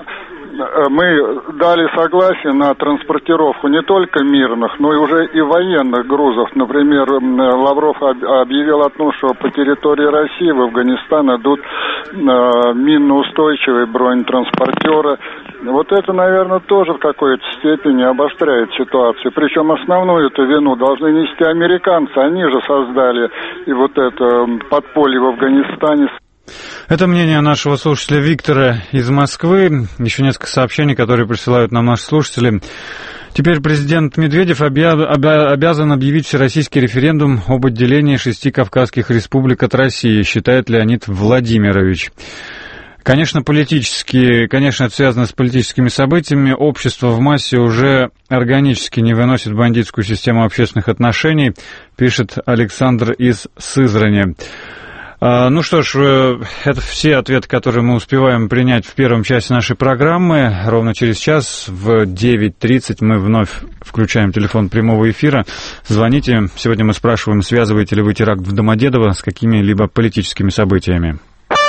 Speaker 15: мы дали согласие на транспортировку не только мирных, но и уже и военных грузов. Например, Лавров объявил о том, что по территории России в Афганистан идут минно-устойчивые бронетранспортеры. Вот это, наверное, тоже в какой-то степени обостряет ситуацию. Причем основную эту вину должны нести американцы. Они же создали и вот это подполье в Афганистане.
Speaker 1: Это мнение нашего слушателя Виктора из Москвы. Еще несколько сообщений, которые присылают нам наши слушатели. Теперь президент Медведев обязан объявить всероссийский референдум об отделении шести Кавказских республик от России, считает Леонид Владимирович. Конечно, политические, конечно, это связано с политическими событиями. Общество в массе уже органически не выносит бандитскую систему общественных отношений, пишет Александр из Сызрани. Ну что ж, это все ответы, которые мы успеваем принять в первом часе нашей программы. Ровно через час в девять тридцать мы вновь включаем телефон прямого эфира. Звоните. Сегодня мы спрашиваем, связываете ли вы теракт в Домодедово с какими-либо политическими событиями.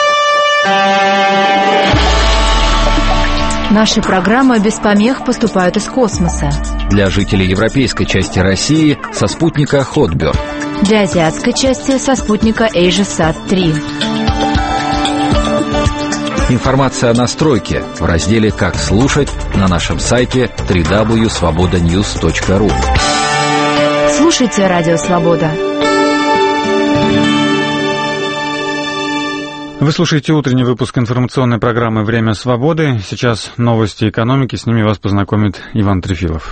Speaker 5: Наши программы без помех поступают из космоса.
Speaker 16: Для жителей европейской части России со спутника Хотберт.
Speaker 5: Для азиатской части со спутника AsiaSat три.
Speaker 16: Информация о настройке в разделе «Как слушать» на нашем сайте дабл ю дабл ю дабл ю точка свобода ньюс точка ру.
Speaker 5: Слушайте Радио Свобода.
Speaker 1: Вы слушаете утренний выпуск информационной программы «Время свободы». Сейчас новости экономики. С ними вас познакомит Иван Трефилов.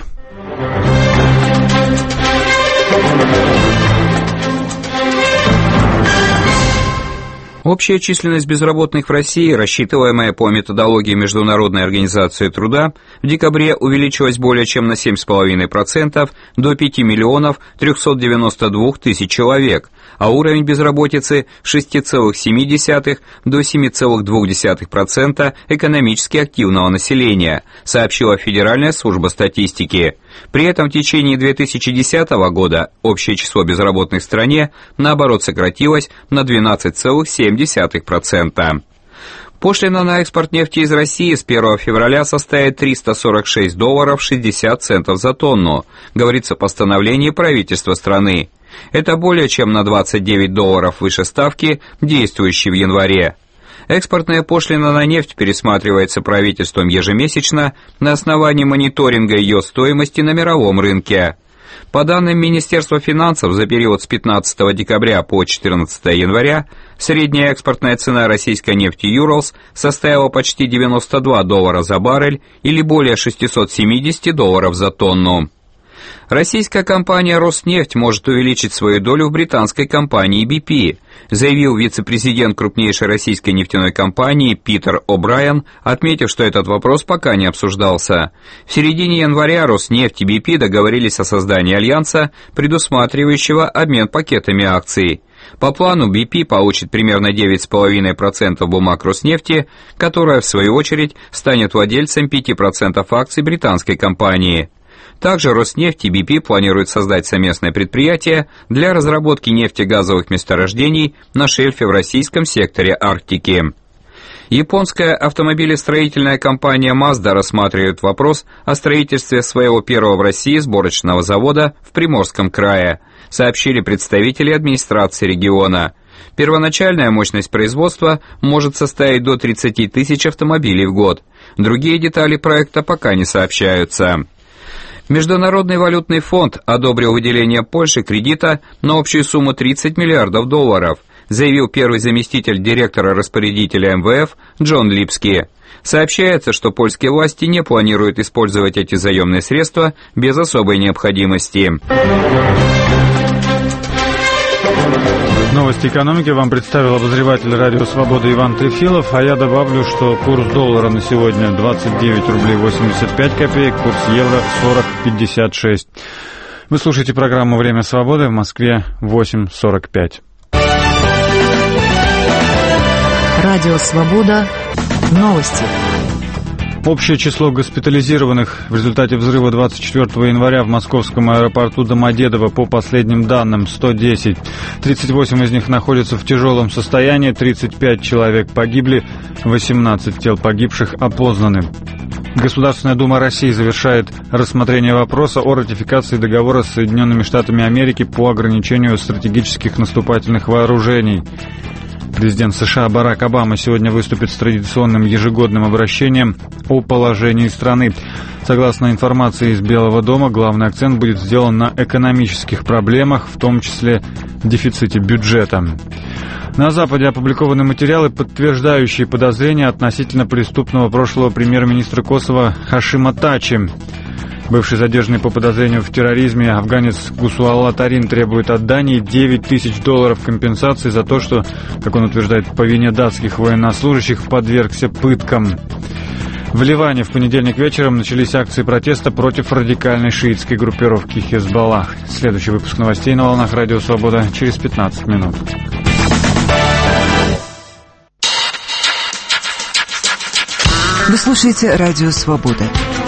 Speaker 17: Общая численность безработных в России, рассчитываемая по методологии Международной организации труда, в декабре увеличилась более чем на семь целых пять десятых процента до пяти миллионов трехсот девяноста двух тысяч человек, а уровень безработицы с шести целых семи десятых до семи целых двух десятых процента экономически активного населения, сообщила Федеральная служба статистики. При этом в течение две тысячи десятого года общее число безработных в стране, наоборот, сократилось на двенадцать целых семь десятых процента. Пошлина на экспорт нефти из России с первого февраля составит триста сорок шесть долларов шестьдесят центов за тонну, говорится в постановлении правительства страны. Это более чем на двадцать девять долларов выше ставки, действующей в январе. Экспортная пошлина на нефть пересматривается правительством ежемесячно на основании мониторинга ее стоимости на мировом рынке. По данным Министерства финансов, за период с пятнадцатого декабря по четырнадцатого января средняя экспортная цена российской нефти Юралс составила почти девяносто два доллара за баррель или более шестьсот семьдесят долларов за тонну. Российская компания «Роснефть» может увеличить свою долю в британской компании би пи, заявил вице-президент крупнейшей российской нефтяной компании Питер О'Брайен, отметив, что этот вопрос пока не обсуждался. В середине января «Роснефть» и би пи договорились о создании альянса, предусматривающего обмен пакетами акций. По плану би пи получит примерно девять целых пять десятых процента бумаг Роснефти, которая, в свою очередь, станет владельцем пяти процентов акций британской компании. Также Роснефть и би пи планируют создать совместное предприятие для разработки нефтегазовых месторождений на шельфе в российском секторе Арктики. Японская автомобилестроительная компания Mazda рассматривает вопрос о строительстве своего первого в России сборочного завода в Приморском крае, сообщили представители администрации региона. Первоначальная мощность производства может составить до тридцати тысяч автомобилей в год. Другие детали проекта пока не сообщаются. Международный валютный фонд одобрил выделение Польше кредита на общую сумму тридцать миллиардов долларов, заявил первый заместитель директора-распорядителя эм вэ эф Джон Липский. Сообщается, что польские власти не планируют использовать эти заемные средства без особой необходимости.
Speaker 1: Новости экономики вам представил обозреватель Радио Свобода Иван Трефилов, а я добавлю, что курс доллара на сегодня двадцать девять рублей восемьдесят пять копеек, курс евро сорок пятьдесят шесть. Вы слушаете программу «Время свободы», в Москве восемь сорок пять.
Speaker 5: Радио Свобода. Новости.
Speaker 1: Общее число госпитализированных в результате взрыва двадцать четвёртого января в московском аэропорту Домодедово по последним данным сто десять. тридцать восемь из них находятся в тяжелом состоянии, тридцать пять человек погибли, восемнадцать тел погибших опознаны. Государственная Дума России завершает рассмотрение вопроса о ратификации договора с Соединенными Штатами Америки по ограничению стратегических наступательных вооружений. Президент США Барак Обама сегодня выступит с традиционным ежегодным обращением о положении страны. Согласно информации из Белого дома, главный акцент будет сделан на экономических проблемах, в том числе дефиците бюджета. На Западе опубликованы материалы, подтверждающие подозрения относительно преступного прошлого премьер-министра Косово Хашима Тачи. Бывший задержанный по подозрению в терроризме афганец Гусуалла Тарин требует от Дании девять тысяч долларов компенсации за то, что, как он утверждает, по вине датских военнослужащих подвергся пыткам. В Ливане в понедельник вечером начались акции протеста против радикальной шиитской группировки Хизбаллах. Следующий выпуск новостей на волнах Радио Свобода через пятнадцать минут.
Speaker 18: Вы слушаете Радио Свобода.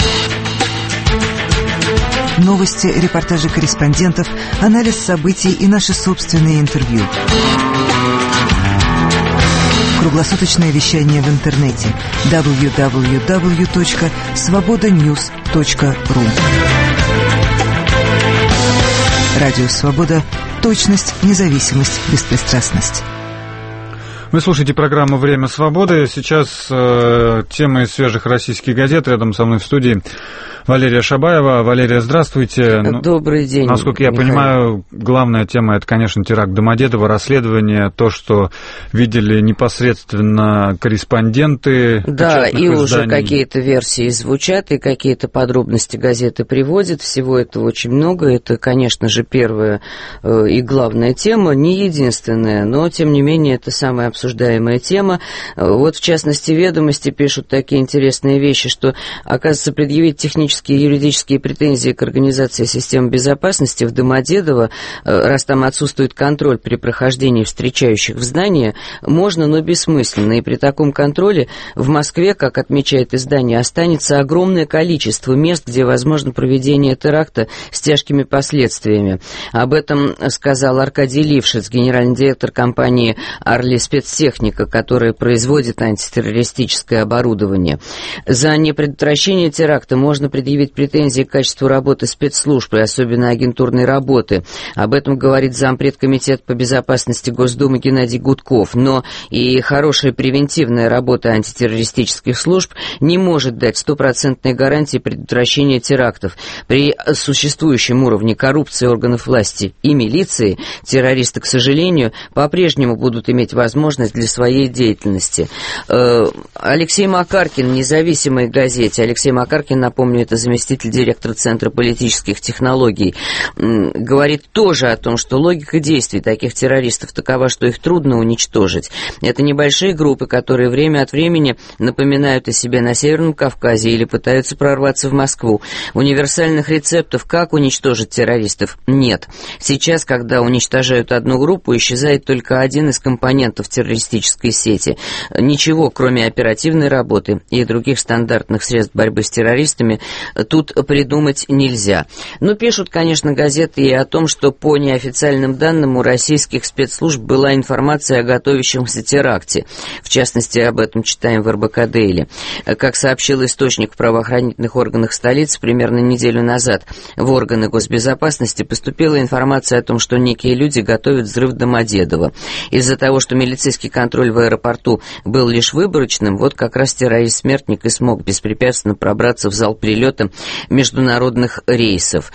Speaker 18: Новости, репортажи корреспондентов, анализ событий и наши собственные интервью. Круглосуточное вещание в интернете дабл ю дабл ю дабл ю точка свобода ньюс точка ру. Радио Свобода. Точность, независимость, беспристрастность.
Speaker 1: Вы слушаете программу «Время свободы». Сейчас э, тема из свежих российских газет. Рядом со мной в студии Валерия Шабаева. Валерия, здравствуйте.
Speaker 11: Добрый день,
Speaker 1: Насколько я
Speaker 11: Михаил.
Speaker 1: понимаю, главная тема – это, конечно, теракт Домодедово, расследование, то, что видели непосредственно корреспонденты.
Speaker 11: Да, и
Speaker 1: изданий.
Speaker 11: уже какие-то версии звучат, и какие-то подробности газеты приводят. Всего этого очень много. Это, конечно же, первая э, и главная тема, не единственная, но, тем не менее, это самая обсуждаемая тема. Вот, в частности, «Ведомости» пишут такие интересные вещи, что, оказывается, предъявить технические и юридические претензии к организации системы безопасности в Домодедово, раз там отсутствует контроль при прохождении встречающих в здание, можно, но бессмысленно. И при таком контроле в Москве, как отмечает издание, останется огромное количество мест, где возможно проведение теракта с тяжкими последствиями. Об этом сказал Аркадий Лившиц, генеральный директор компании «Орли Спецтехника», которая производит антитеррористическое оборудование. За непредотвращение теракта можно предъявить претензии к качеству работы спецслужб и особенно агентурной работы. Об этом говорит зампред комитета по безопасности Госдумы Геннадий Гудков. Но и хорошая превентивная работа антитеррористических служб не может дать стопроцентной гарантии предотвращения терактов. При существующем уровне коррупции органов власти и милиции террористы, к сожалению, по-прежнему будут иметь возможность для своей деятельности. Алексей Макаркин, независимой газете, Алексей Макаркин, напомню, это заместитель директора Центра политических технологий, говорит тоже о том, что логика действий таких террористов такова, что их трудно уничтожить. Это небольшие группы, которые время от времени напоминают о себе на Северном Кавказе или пытаются прорваться в Москву. Универсальных рецептов, как уничтожить террористов, нет. Сейчас, когда уничтожают одну группу, исчезает только один из компонентов террористической сети. Ничего, кроме оперативной работы и других стандартных средств борьбы с террористами, тут придумать нельзя. Но пишут, конечно, газеты и о том, что по неофициальным данным у российских спецслужб была информация о готовящемся теракте. В частности, об этом читаем в эр бэ ка Дейли. Как сообщил источник в правоохранительных органах столицы, примерно неделю назад в органы госбезопасности поступила информация о том, что некие люди готовят взрыв Домодедово. Из-за того, что милицейский контроль в аэропорту был лишь выборочным, вот как раз террорист-смертник и смог беспрепятственно пробраться в зал прилета международных рейсов.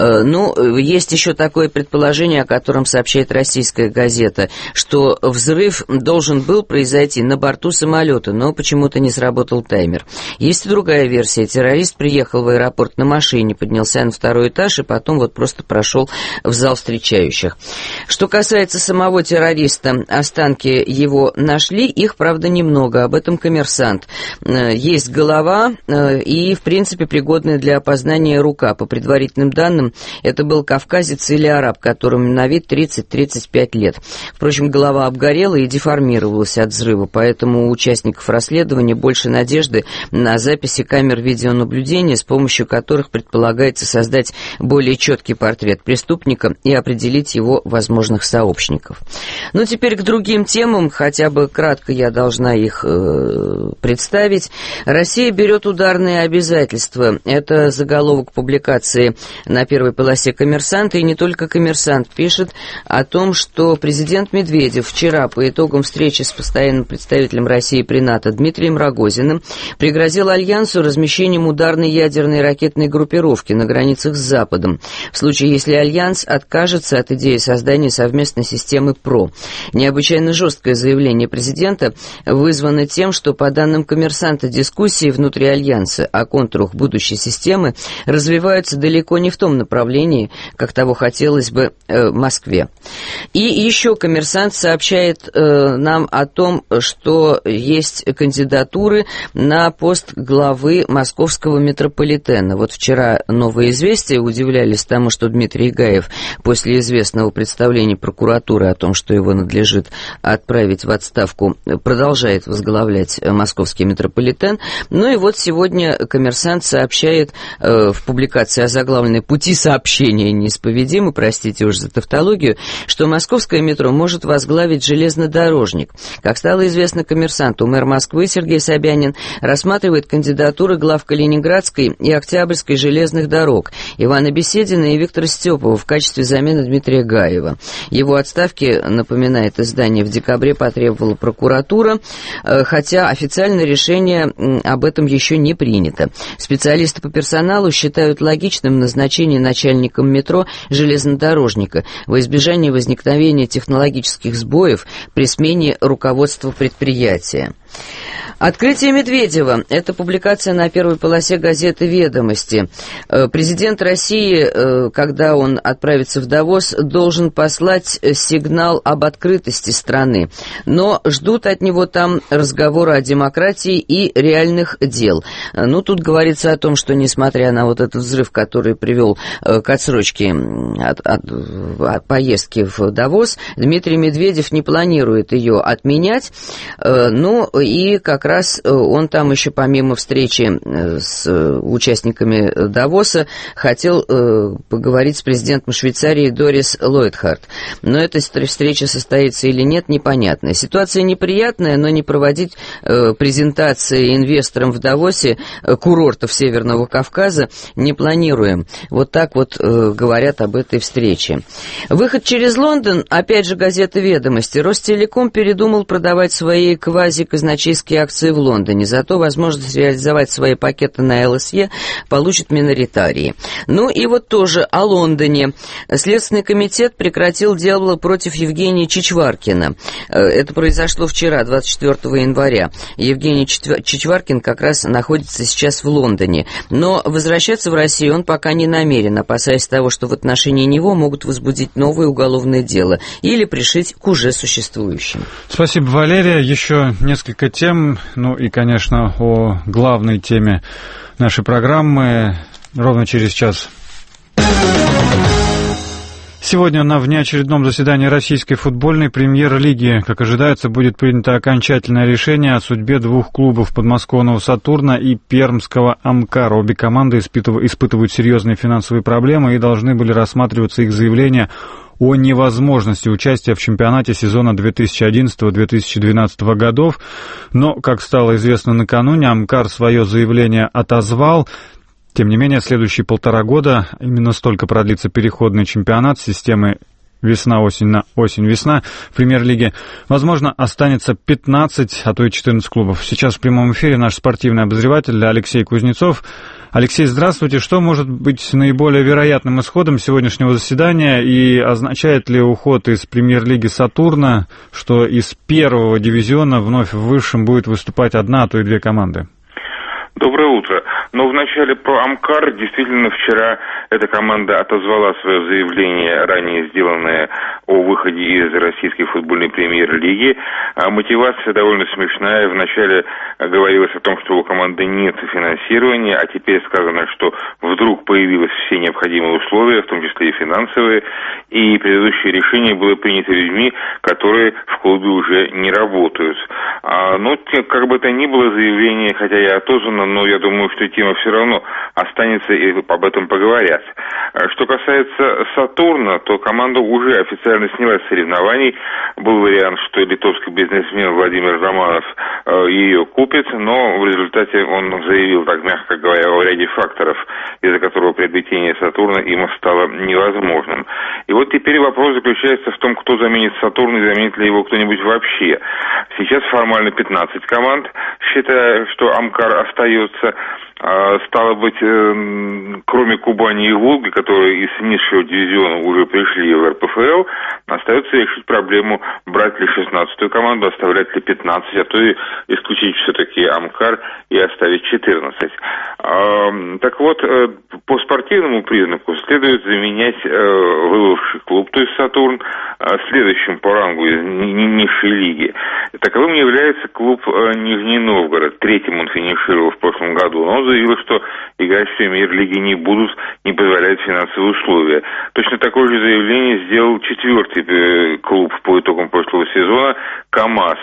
Speaker 11: Ну, есть еще такое предположение, о котором сообщает российская газета, что взрыв должен был произойти на борту самолета, но почему-то не сработал таймер. Есть и другая версия. Террорист приехал в аэропорт на машине, поднялся на второй этаж и потом вот просто прошел в зал встречающих. Что касается самого террориста, останки его нашли, их, правда, немного. Об этом «Коммерсант». Есть голова и, в принципе, пригодная для опознания рука. По предварительным данным, это был кавказец или араб, которому на вид тридцать-тридцать пять лет. Впрочем, голова обгорела и деформировалась от взрыва, поэтому у участников расследования больше надежды на записи камер видеонаблюдения, с помощью которых предполагается создать более четкий портрет преступника и определить его возможных сообщников. Ну, теперь к другим темам, хотя бы кратко я должна их э, представить. Россия берет ударные обязательства. Это заголовок публикации на первой полосе «Коммерсанта», и не только «Коммерсант» пишет о том, что президент Медведев вчера по итогам встречи с постоянным представителем России при НАТО Дмитрием Рогозиным пригрозил Альянсу размещением ударной ядерной ракетной группировки на границах с Западом, в случае, если Альянс откажется от идеи создания совместной системы ПРО. Необычайно жесткое заявление президента вызвано тем, что, по данным «Коммерсанта», дискуссии внутри Альянса о контурах будущей
Speaker 19: существующей системы развиваются далеко не в том направлении, как того хотелось бы э, Москве. И еще «Коммерсант» сообщает э, нам о том, что есть кандидатуры на пост главы московского метрополитена. Вот вчера «Новые известия» удивлялись тому, что Дмитрий Гаев после известного представления прокуратуры о том, что его надлежит отправить в отставку, продолжает возглавлять московский метрополитен. Ну и вот сегодня «Коммерсант» сообщает э, в публикации озаглавленной «Пути сообщения неисповедимы», простите уж за тавтологию, что московское метро может возглавить железнодорожник. Как стало известно «Коммерсанту», мэр Москвы Сергей Собянин рассматривает кандидатуры глав Калининградской и Октябрьской железных дорог Ивана Беседина и Виктора Степова в качестве замены Дмитрия Гаева. Его отставки, напоминает издание, в декабре потребовала прокуратура, хотя официальное решение об этом еще не принято. Специалисты по персоналу считают логичным назначение начальником метро железнодорожника во избежание возникновения технологических сбоев при смене руководства предприятия. Открытие Медведева. Это публикация на первой полосе газеты «Ведомости». Президент России, когда он отправится в Давос, должен послать сигнал об открытости страны. Но ждут от него там разговора о демократии и реальных дел. Ну, тут говорится о том, что несмотря на вот этот взрыв, который привел к отсрочке от, от, от поездки в Давос, Дмитрий Медведев не планирует ее отменять. Ну, и как раз он там еще помимо встречи с участниками Давоса хотел поговорить с президентом Швейцарии Дорис Лойдхарт. Но эта встреча состоится или нет, непонятно. Ситуация неприятная, но не проводить презентации инвесторам в Давосе курортов Северного Кавказа не планируем. Вот так вот говорят об этой встрече. Выход через Лондон, опять же газета «Ведомости». Ростелеком передумал продавать свои квазиказначейские акции в Лондоне, зато возможность реализовать свои пакеты на эл эс е получат миноритарии. Ну и вот тоже о Лондоне. Следственный комитет прекратил дело против Евгения Чичваркина. Это произошло вчера, двадцать четвёртого января. Евгений Чичваркин как раз находится сейчас в Лондоне. Но возвращаться в Россию он пока не намерен, опасаясь того, что в отношении него могут возбудить новое уголовное дело или пришить к уже существующим.
Speaker 1: Спасибо, Валерия. Еще несколько тем, ну и, конечно, о главной теме нашей программы ровно через час. Сегодня на внеочередном заседании российской футбольной премьер-лиги, как ожидается, будет принято окончательное решение о судьбе двух клубов подмосковного «Сатурна» и пермского «Амкара». Обе команды испытывают серьезные финансовые проблемы и должны были рассматриваться их заявления о невозможности участия в чемпионате сезона две тысячи одиннадцатого — две тысячи двенадцатого годов. Но, как стало известно накануне, «Амкар» свое заявление отозвал. Тем не менее, следующие полтора года, именно столько продлится переходный чемпионат системы весна-осень на осень-весна в премьер-лиге, возможно, останется пятнадцать, а то и четырнадцать клубов. Сейчас в прямом эфире наш спортивный обозреватель Алексей Кузнецов. Алексей, здравствуйте. Что может быть наиболее вероятным исходом сегодняшнего заседания и означает ли уход из премьер-лиги «Сатурна», что из первого дивизиона вновь в высшем будет выступать одна, а то и две команды?
Speaker 20: Доброе утро. Но вначале про «Амкар». Действительно, вчера эта команда отозвала свое заявление, ранее сделанное о выходе из российской футбольной премьер-лиги. А мотивация довольно смешная. Вначале говорилось о том, что у команды нет финансирования, а теперь сказано, что вдруг появились все необходимые условия, в том числе и финансовые, и предыдущее решение было принято людьми, которые в клубе уже не работают. А, ну, как бы то ни было, заявление, хотя и отозвано, но я думаю, что тема все равно останется, и об этом поговорят. Что касается «Сатурна», то команда уже официально снялась с соревнований. Был вариант, что литовский бизнесмен Владимир Романов ее купит, но в результате он заявил, так мягко говоря, о ряде факторов, из-за которого приобретение «Сатурна» им стало невозможным. И вот теперь вопрос заключается в том, кто заменит «Сатурн» и заменит ли его кто-нибудь вообще. Сейчас формально пятнадцать команд. считаю, что Амкар остается. Стало быть, кроме Кубани и Волги, которые из низшего дивизиона уже пришли в эр пэ эф эл, остается решить проблему, брать ли шестнадцатую команду, оставлять ли пятнадцать, а то и исключить все-таки Амкар и оставить четырнадцать. Так вот, по спортивному признаку следует заменять выбывший клуб, то есть Сатурн, следующим по рангу из низшей лиги. Таковым является клуб Нижний Новгород. Третьим он финишировал в прошлом году. Но он заявил, что играть в премьер-лиге не будут, не позволяют финансовые условия. Точно такое же заявление сделал четвертый клуб по итогам прошлого сезона КамАЗ.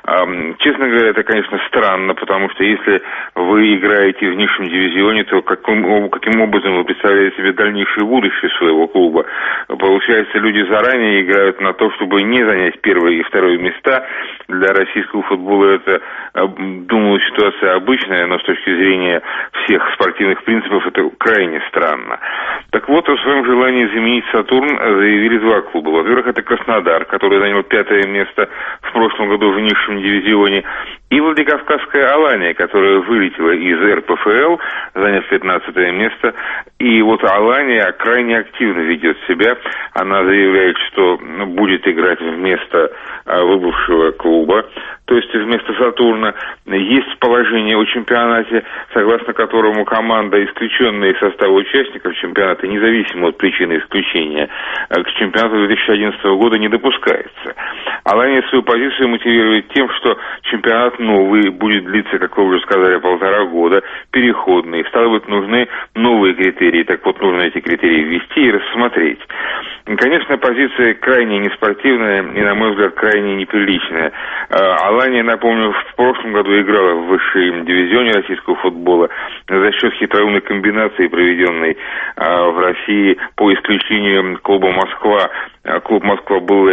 Speaker 20: Честно говоря, это, конечно, странно, потому что если вы играете в низшем дивизионе, то каким, каким образом вы представляете себе дальнейшее будущее своего клуба? Получается, люди заранее играют на то, чтобы не занять первое и второе места. Для российского футбола это, думаю, ситуация обычная, но с точки зрения всех спортивных принципов это крайне странно. Так вот, о своем желании заменить Сатурн заявили два клуба. Во-первых, это Краснодар, который занял пятое место в прошлом году в низшем дивизионе, и Владикавказская Алания, которая вылетела из эр пэ эф эл, заняв пятнадцатое место. И вот Алания крайне активно ведет себя. Она заявляет, что будет играть вместо выбывшего клуба, то есть вместо Сатурна. Есть положение о чемпионате, согласно которому команда, исключенная из состава участников чемпионата, независимо от причины исключения, к чемпионату две тысячи одиннадцатого года не допускается. Алания свою позицию мотивирует тем, что чемпионат новый, будет длиться, как вы уже сказали, полтора года, переходный. Стало быть, нужны новые критерии. Так вот, нужно эти критерии ввести и рассмотреть. Конечно, позиция крайне неспортивная и, на мой взгляд, крайне неприличная. Алания, напомню, в прошлом году играла в высшем дивизионе российского футбола за счет хитроумной комбинации, проведенной в России по исключению клуба «Москва». Клуб «Москва» был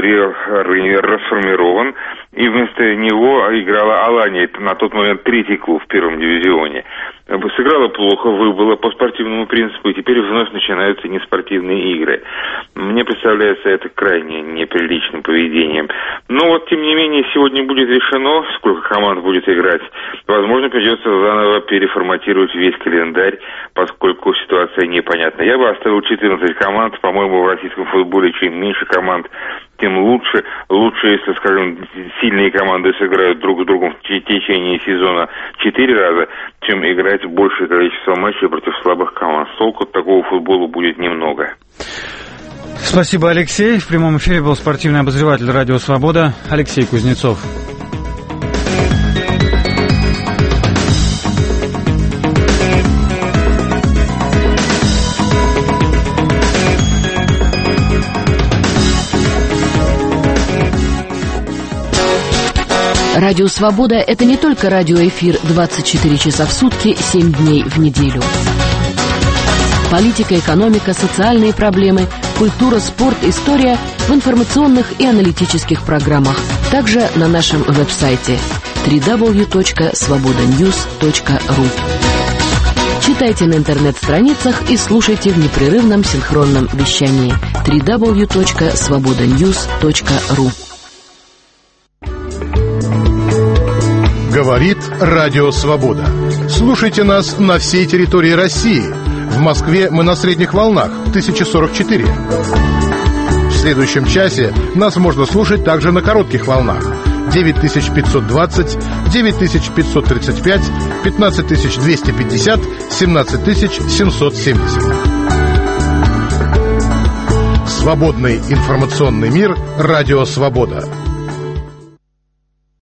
Speaker 20: расформирован, и вместо него играла Алания. Это на тот момент третий клуб в первом дивизионе. Сыграла плохо, выбыла по спортивному принципу, и теперь вновь начинаются неспортивные игры. Мне представляется это крайне неприличным поведением. Но вот, тем не менее, сегодня будет решено, сколько команд будет играть. Возможно, придется заново переформатировать весь календарь, поскольку ситуация непонятна. Я бы оставил четырнадцать команд. По-моему, в российском футболе чем меньше команд, тем лучше. Лучше, если, скажем, сильные команды сыграют друг с другом в течение сезона четыре раза, чем играть большее количество матчей против слабых команд. Толку от такого футбола будет немного.
Speaker 1: Спасибо, Алексей. В прямом эфире был спортивный обозреватель «Радио Свобода» Алексей Кузнецов.
Speaker 5: Радио «Свобода» — это не только радиоэфир двадцать четыре часа в сутки, семь дней в неделю. Политика, экономика, социальные проблемы, культура, спорт, история в информационных и аналитических программах. Также на нашем веб-сайте дабл ю дабл ю дабл ю точка свобода ньюс точка ру. Читайте на интернет-страницах и слушайте в непрерывном синхронном вещании дабл ю дабл ю дабл ю точка свобода ньюс точка ру.
Speaker 21: Говорит Радио Свобода. Слушайте нас на всей территории России. В Москве мы на средних волнах тысяча сорок четыре. В следующем часе нас можно слушать также на коротких волнах девять тысяч пятьсот двадцать, девять тысяч пятьсот тридцать пять, пятнадцать тысяч двести пятьдесят, семнадцать тысяч семьсот семьдесят. Свободный информационный мир. Радио Свобода.